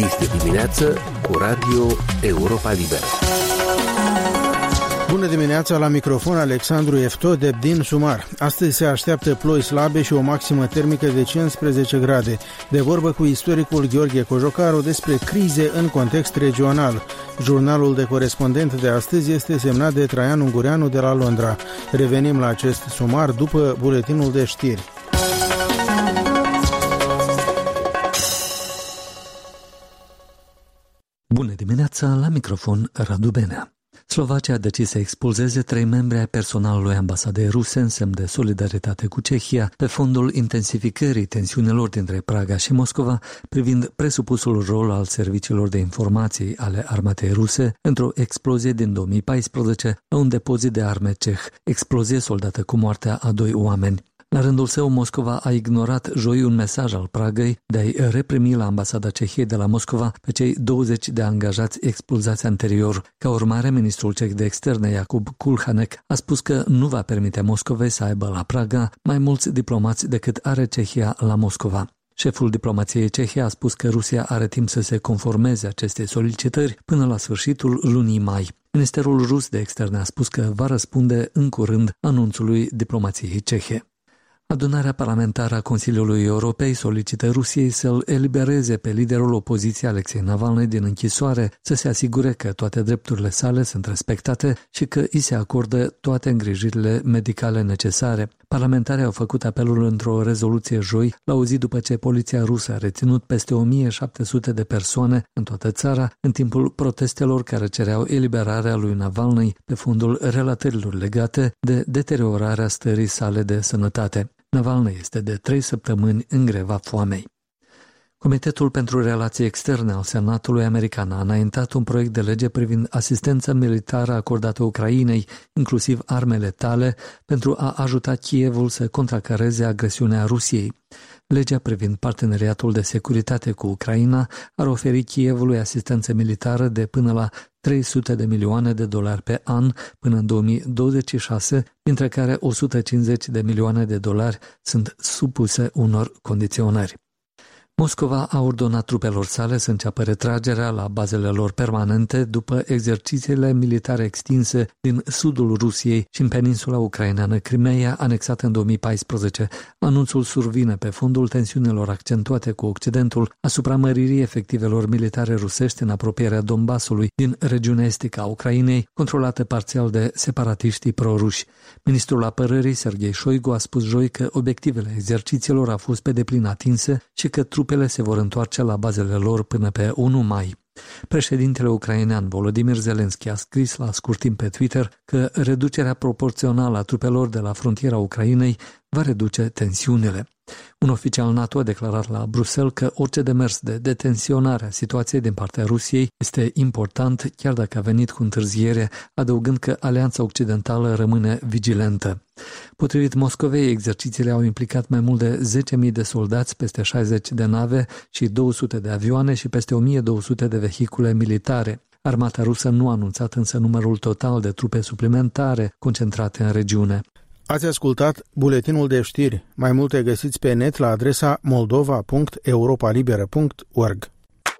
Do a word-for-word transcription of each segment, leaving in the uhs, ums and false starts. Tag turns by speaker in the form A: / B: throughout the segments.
A: Este dimineață cu Radio Europa Liberă.
B: Bună dimineața, la microfon Alexandru Eftode din Sumar. Astăzi se așteaptă ploi slabe și o maximă termică de cincisprezece grade. De vorbă cu istoricul Gheorghe Cojocaru despre crize în context regional. Jurnalul de corespondent de astăzi este semnat de Traian Ungureanu de la Londra. Revenim la acest sumar după buletinul de știri.
C: Bună dimineața, la microfon Radu Benea. Slovacia a decis să expulzeze trei membri ai personalului ambasadei ruse în semn de solidaritate cu Cehia pe fondul intensificării tensiunilor dintre Praga și Moscova privind presupusul rol al serviciilor de informații ale armatei ruse într-o explozie din două mii paisprezece la un depozit de arme ceh, explozie soldată cu moartea a doi oameni. La rândul său, Moscova a ignorat joi un mesaj al Pragăi de a-i reprimi la ambasada Cehiei de la Moscova pe cei douăzeci de angajați expulzați anterior. Ca urmare, ministrul ceh de externe, Jakub Kulhanek, a spus că nu va permite Moscovei să aibă la Praga mai mulți diplomați decât are Cehia la Moscova. Șeful diplomației cehe a spus că Rusia are timp să se conformeze acestei solicitări până la sfârșitul lunii mai. Ministerul rus de externe a spus că va răspunde în curând anunțului diplomației cehe. Adunarea parlamentară a Consiliului Europei solicită Rusiei să-l elibereze pe liderul opoziției Alexei Navalny din închisoare, să se asigure că toate drepturile sale sunt respectate și că îi se acordă toate îngrijirile medicale necesare. Parlamentarii au făcut apelul într-o rezoluție joi, la o zi după ce poliția rusă a reținut peste o mie șapte sute de persoane în toată țara, în timpul protestelor care cereau eliberarea lui Navalny pe fondul relatărilor legate de deteriorarea stării sale de sănătate. Navalny este de trei săptămâni în greva foamei. Comitetul pentru Relații Externe al Senatului American a înaintat un proiect de lege privind asistența militară acordată Ucrainei, inclusiv arme letale, pentru a ajuta Kievul să contracareze agresiunea Rusiei. Legea privind parteneriatul de securitate cu Ucraina ar oferi Kievului asistență militară de până la trei sute de milioane de dolari pe an până în două mii douăzeci și șase, dintre care o sută cincizeci de milioane de dolari sunt supuse unor condiționări. Moscova a ordonat trupelor sale să înceapă retragerea la bazele lor permanente după exercițiile militare extinse din sudul Rusiei și în peninsula ucraineană Crimeea, anexată în două mii paisprezece. Anunțul survine pe fondul tensiunilor accentuate cu Occidentul asupra măririi efectivelor militare rusești în apropierea Donbasului din regiunea estică a Ucrainei, controlată parțial de separatiștii proruși. Ministrul apărării Serghei Șoigu a spus joi că obiectivele exercițiilor au fost pe deplin atinse și că trupele se vor întoarce la bazele lor până pe unu mai. Președintele ucrainean Volodymyr Zelensky a scris la scurt timp pe Twitter că reducerea proporțională a trupelor de la frontiera Ucrainei va reduce tensiunile. Un oficial NATO a declarat la Bruxelles că orice demers de detenționare a situației din partea Rusiei este important, chiar dacă a venit cu întârziere, adăugând că Alianța Occidentală rămâne vigilentă. Potrivit Moscovei, exercițiile au implicat mai mult de zece mii de soldați, peste șaizeci de nave și două sute de avioane și peste o mie două sute de vehicule militare. Armata rusă nu a anunțat însă numărul total de trupe suplimentare concentrate în regiune.
B: Ați ascultat buletinul de știri. Mai multe găsiți pe net la adresa moldova punct europa liberă punct org.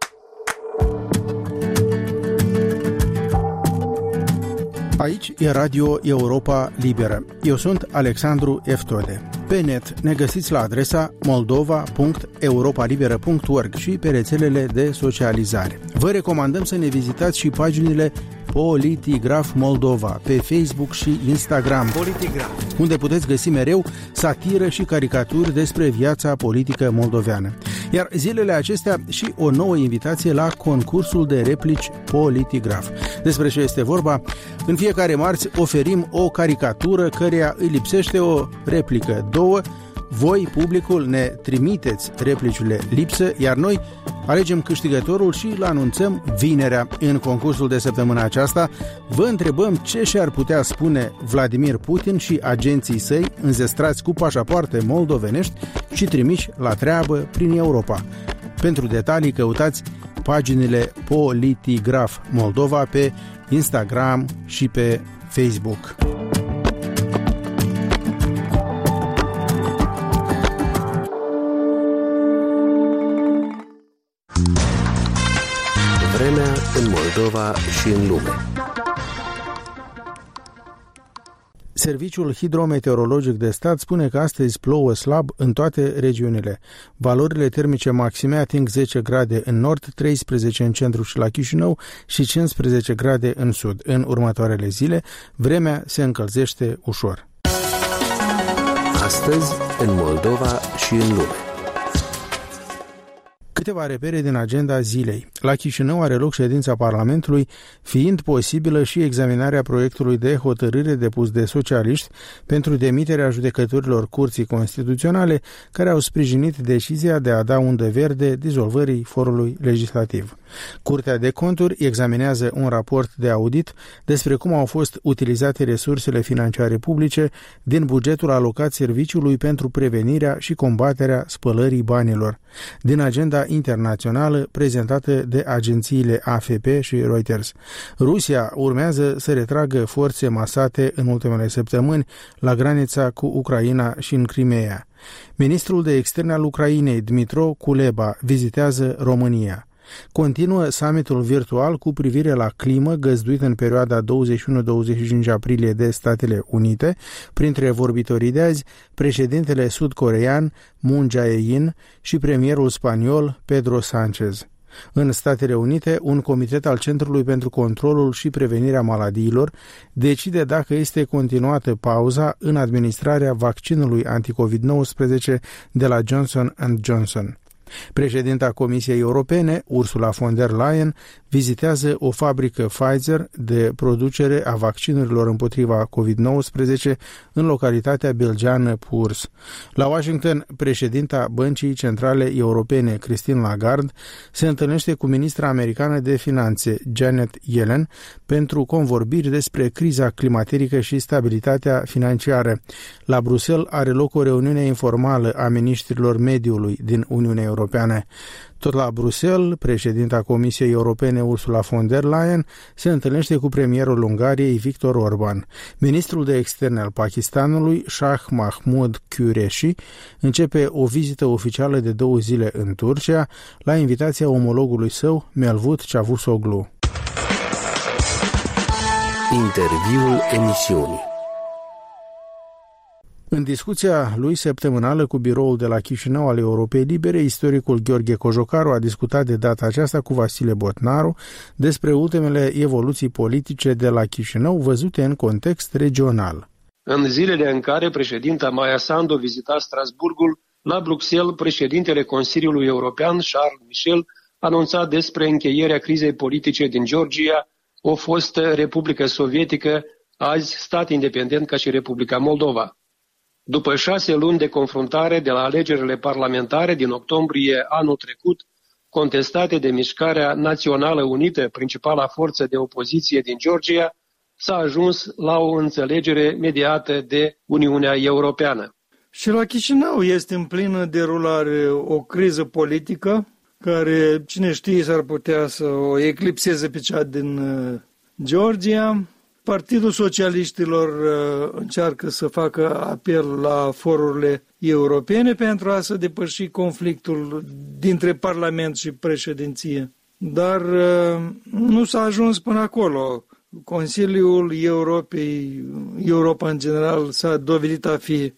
B: Aici e Radio Europa Liberă. Eu sunt Alexandru Eftode. Pe net ne găsiți la adresa moldova punct europa liberă punct org și pe rețelele de socializare. Vă recomandăm să ne vizitați și paginile Politigraf Moldova pe Facebook și Instagram, Politigraf, unde puteți găsi mereu satiră și caricaturi despre viața politică moldoveană. Iar zilele acestea și o nouă invitație la concursul de replici Politigraf. Despre ce este vorba? În fiecare marți oferim o caricatură căreia îi lipsește o replică, două. Voi, publicul, ne trimiteți replicile lipsă, iar noi alegem câștigătorul și îl anunțăm vinerea. În concursul de săptămâna aceasta vă întrebăm ce și-ar putea spune Vladimir Putin și agenții săi înzestrați cu pașapoarte moldovenești și trimiși la treabă prin Europa. Pentru detalii căutați paginile Politigraf Moldova pe Instagram și pe Facebook.
A: în Moldova și în lume.
B: Serviciul Hidrometeorologic de Stat spune că astăzi plouă slab în toate regiunile. Valorile termice maxime ating zece grade în nord, treisprezece în centru și la Chișinău și cincisprezece grade în sud. În următoarele zile, vremea se încălzește ușor.
A: Astăzi, în Moldova și în lume.
B: Câteva repere din agenda zilei. La Chișinău are loc ședința Parlamentului, fiind posibilă și examinarea proiectului de hotărâre depus de socialiști pentru demiterea judecătorilor Curții Constituționale, care au sprijinit decizia de a da undă verde dizolvării forului legislativ. Curtea de Conturi examinează un raport de audit despre cum au fost utilizate resursele financiare publice din bugetul alocat Serviciului pentru prevenirea și combaterea spălării banilor, din agenda internațională prezentată de agențiile A F P și Reuters. Rusia urmează să retragă forțe masate în ultimele săptămâni la granița cu Ucraina și în Crimea. Ministrul de Externe al Ucrainei, Dmytro Kuleba, vizitează România. Continuă summitul virtual cu privire la climă găzduit în perioada douăzeci și unu douăzeci și cinci aprilie de Statele Unite, printre vorbitorii de azi, președintele sud-corean Moon Jae-in și premierul spaniol Pedro Sánchez. În Statele Unite, un comitet al Centrului pentru Controlul și Prevenirea Maladiilor decide dacă este continuată pauza în administrarea vaccinului anticovid nouăsprezece de la Johnson and Johnson. Președinta Comisiei Europene, Ursula von der Leyen, vizitează o fabrică Pfizer de producere a vaccinurilor împotriva covid nouăsprezece în localitatea belgiană Puurs. La Washington, președinta Băncii Centrale Europene, Christine Lagarde, se întâlnește cu ministra americană de finanțe, Janet Yellen, pentru convorbiri despre criza climaterică și stabilitatea financiară. La Bruxelles are loc o reuniune informală a miniștrilor mediului din Uniunea Europeană. Tot la Bruxelles, președinta Comisiei Europene Ursula von der Leyen se întâlnește cu premierul Ungariei Viktor Orban. Ministrul de Externe al Pakistanului, Shah Mahmud Qureshi, începe o vizită oficială de două zile în Turcia, la invitația omologului său, Mevlut Cavusoglu.
A: Interviul emisiunii.
B: În discuția lui săptămânală cu biroul de la Chișinău al Europei Libere, istoricul Gheorghe Cojocaru a discutat de data aceasta cu Vasile Botnaru despre ultimele evoluții politice de la Chișinău văzute în context regional.
D: În zilele în care președinta Maia Sandu vizita Strasburgul, la Bruxelles, președintele Consiliului European, Charles Michel, anunța despre încheierea crizei politice din Georgia, o fostă Republică Sovietică, azi stat independent ca și Republica Moldova. După șase luni de confruntare de la alegerile parlamentare din octombrie anul trecut, contestate de Mișcarea Națională Unită, principala forță de opoziție din Georgia, s-a ajuns la o înțelegere mediată de Uniunea Europeană.
E: Și la Chișinău este în plină derulare o criză politică care, cine știe, s-ar putea să o eclipseze pe cea din Georgia. Partidul Socialiștilor încearcă să facă apel la forurile europene pentru a se depăși conflictul dintre Parlament și președinție. Dar nu s-a ajuns până acolo. Consiliul Europei, Europa în general, s-a dovedit a fi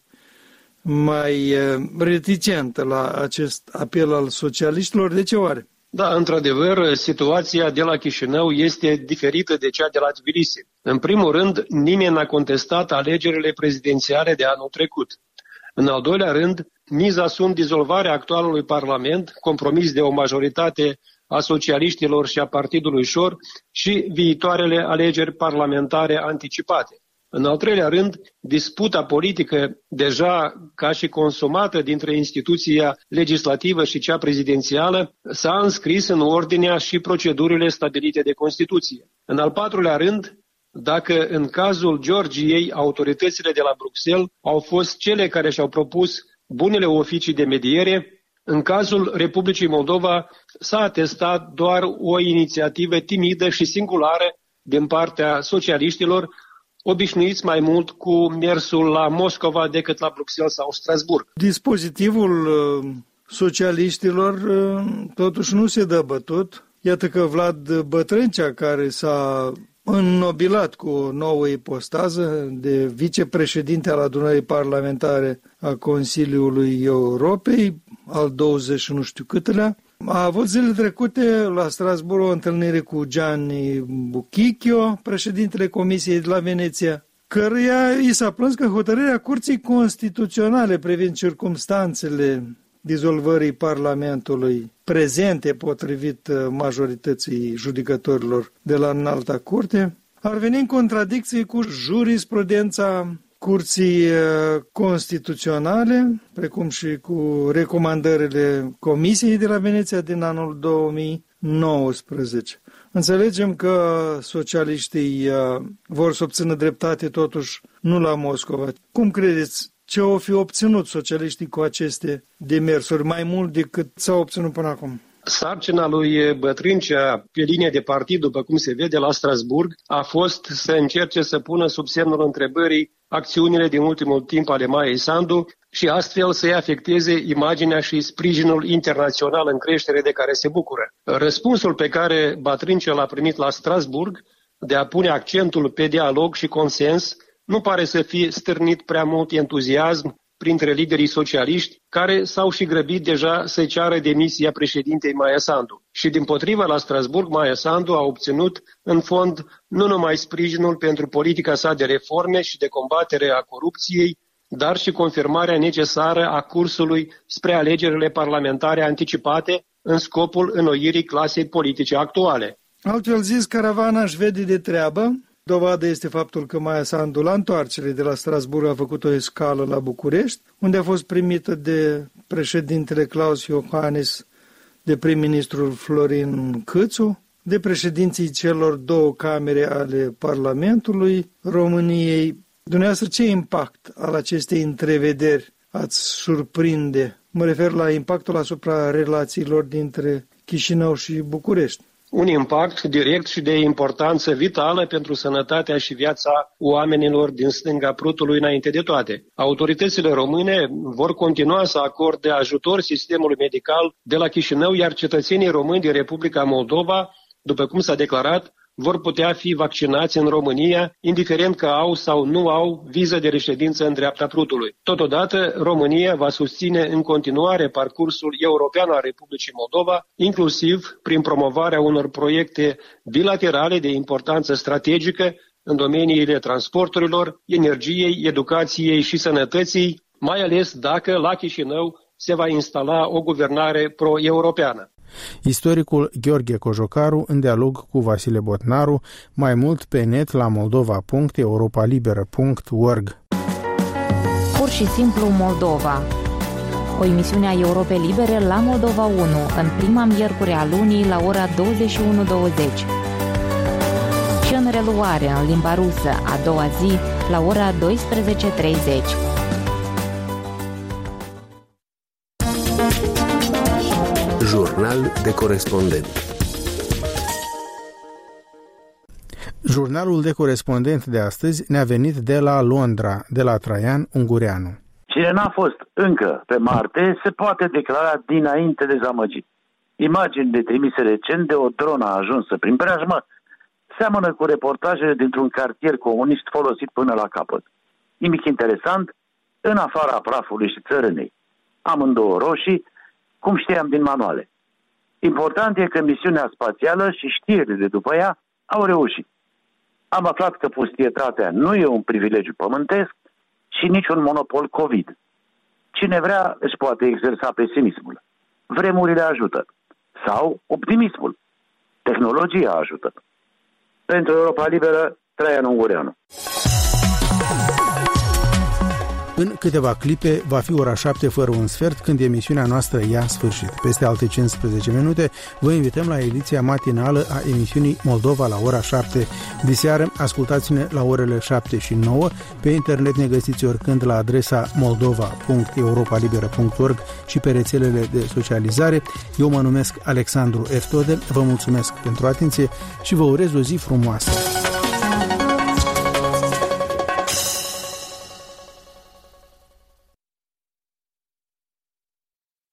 E: mai reticent la acest apel al socialiștilor. De ce oare?
D: Da, într-adevăr, situația de la Chișinău este diferită de cea de la Tbilisi. În primul rând, nimeni n-a contestat alegerile prezidențiale de anul trecut. În al doilea rând, miza sunt dizolvarea actualului Parlament, compromis de o majoritate a socialiștilor și a Partidului Șor, și viitoarele alegeri parlamentare anticipate. În al treilea rând, disputa politică, deja ca și consumată dintre instituția legislativă și cea prezidențială, s-a înscris în ordinea și procedurile stabilite de Constituție. În al patrulea rând, dacă în cazul Georgiei autoritățile de la Bruxelles au fost cele care și-au propus bunele oficii de mediere, în cazul Republicii Moldova s-a atestat doar o inițiativă timidă și singulară din partea socialiștilor, obișnuiți mai mult cu mersul la Moscova decât la Bruxelles sau Strasburg.
E: Dispozitivul socialiștilor totuși nu se dă bătut. Iată că Vlad Bătrâncea, care s-a înnobilat cu o nouă ipostază de vicepreședinte al adunării parlamentare a Consiliului Europei, al douăzeci și nu știu câtelea, a avut zilele trecute la Strasbourg o întâlnire cu Gianni Buchicchio, președintele Comisiei de la Veneția, căruia i s-a plâns că hotărârea Curții Constituționale privind circumstanțele dizolvării Parlamentului prezente potrivit majorității judecătorilor de la Înalta Curte ar veni în contradicție cu jurisprudența Curții Constituționale, precum și cu recomandările Comisiei de la Veneția din anul două mii nouăsprezece. Înțelegem că socialiștii vor să obțină dreptate totuși nu la Moscova. Cum credeți? Ce au fi obținut socialiștii cu aceste demersuri, mai mult decât s-au obținut până acum?
D: Sarcina lui Bătrâncea pe linie de partid, după cum se vede la Strasbourg, a fost să încerce să pună sub semnul întrebării acțiunile din ultimul timp ale Maiei Sandu și astfel să-i afecteze imaginea și sprijinul internațional în creștere de care se bucură. Răspunsul pe care Bătrâncea l-a primit la Strasbourg de a pune accentul pe dialog și consens nu pare să fie stârnit prea mult entuziasm printre liderii socialiști, care s-au și grăbit deja să ceară demisia președintei Maia Sandu. Și dimpotrivă, la Strasbourg, Maia Sandu a obținut, în fond, nu numai sprijinul pentru politica sa de reforme și de combatere a corupției, dar și confirmarea necesară a cursului spre alegerile parlamentare anticipate în scopul înnoirii clasei politice actuale.
E: Altfel zis, caravana își vede de treabă. Dovadă este faptul că Maia Sandu, la întoarcere de la Strasbourg, a făcut o escală la București, unde a fost primită de președintele Klaus Iohannis, de prim-ministrul Florin Câțu, de președinții celor două camere ale Parlamentului României. Dumneavoastră, ce impact al acestei întrevederi ați surprinde? Mă refer la impactul asupra relațiilor dintre Chișinău și București.
D: Un impact direct și de importanță vitală pentru sănătatea și viața oamenilor din stânga Prutului înainte de toate. Autoritățile române vor continua să acorde ajutor sistemului medical de la Chișinău, iar cetățenii români din Republica Moldova, după cum s-a declarat, vor putea fi vaccinați în România, indiferent că au sau nu au viză de reședință în dreapta Prutului. Totodată, România va susține în continuare parcursul european al Republicii Moldova, inclusiv prin promovarea unor proiecte bilaterale de importanță strategică în domeniile transporturilor, energiei, educației și sănătății, mai ales dacă la Chișinău se va instala o guvernare pro-europeană.
B: Istoricul Gheorghe Cojocaru în dialog cu Vasile Botnaru, mai mult pe net la moldova punct europa liberă punct org.
F: Pur și simplu Moldova. O emisiune a Europei Libere la Moldova unu, în prima miercuri a lunii la ora douăzeci și unu douăzeci. Și în reluare în limba rusă a doua zi la ora douăsprezece treizeci.
A: Jurnal de corespondent.
B: Jurnalul de corespondent de astăzi ne-a venit de la Londra, de la Traian Ungureanu.
G: Cine n-a fost încă pe Marte se poate declara dinainte dezamăgit. Imaginile trimise recent de o dronă ajunsă prin preajmă seamănă cu reportajele dintr-un cartier comunist folosit până la capăt. Nimic interesant, în afara prafului și țărânei. Amândouă roșii, cum știam din manuale. Important e că misiunea spațială și știrile de după ea au reușit. Am aflat că pustietatea nu e un privilegiu pământesc și nici un monopol COVID. Cine vrea își poate exersa pesimismul. Vremurile ajută. Sau optimismul. Tehnologia ajută. Pentru Europa Liberă, Traian Ungureanu.
B: În câteva clipe va fi ora șapte fără un sfert când emisiunea noastră ia sfârșit. Peste alte cincisprezece minute vă invităm la ediția matinală a emisiunii Moldova la ora șapte. Diseară ascultați-ne la orele șapte și nouă. Pe internet ne găsiți oricând la adresa moldova punct europa liberă punct org și pe rețelele de socializare. Eu mă numesc Alexandru Eftode, vă mulțumesc pentru atenție și vă urez o zi frumoasă.